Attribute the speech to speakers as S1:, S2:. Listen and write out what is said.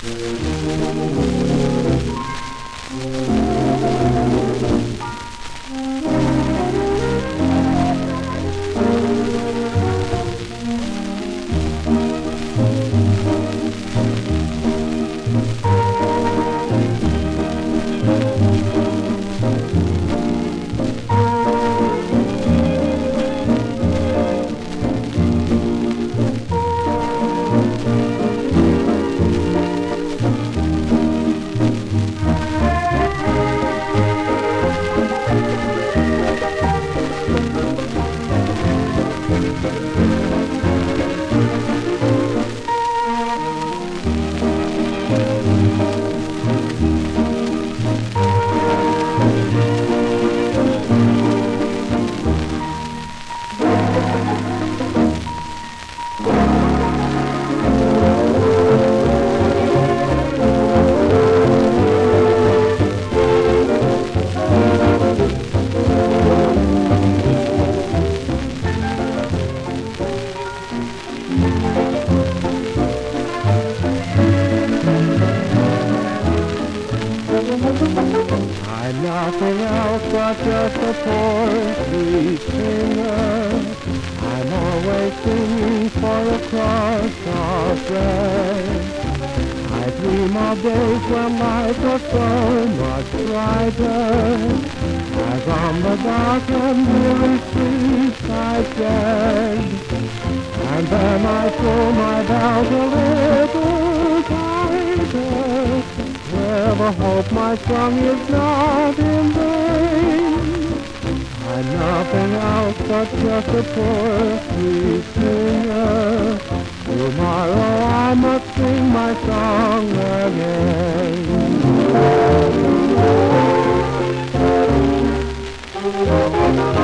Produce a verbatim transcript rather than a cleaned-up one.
S1: I'm nothing else but just a poor sweet singer. I'm always singing for a crust of bread. I dream of days when life was so much brighter, as on the dark and weary streets I tread. And then I throw my bells a little tighter, where the hope my song is not in vain. I'm nothing else but just a poor sweet singer. Tomorrow I must sing my song again.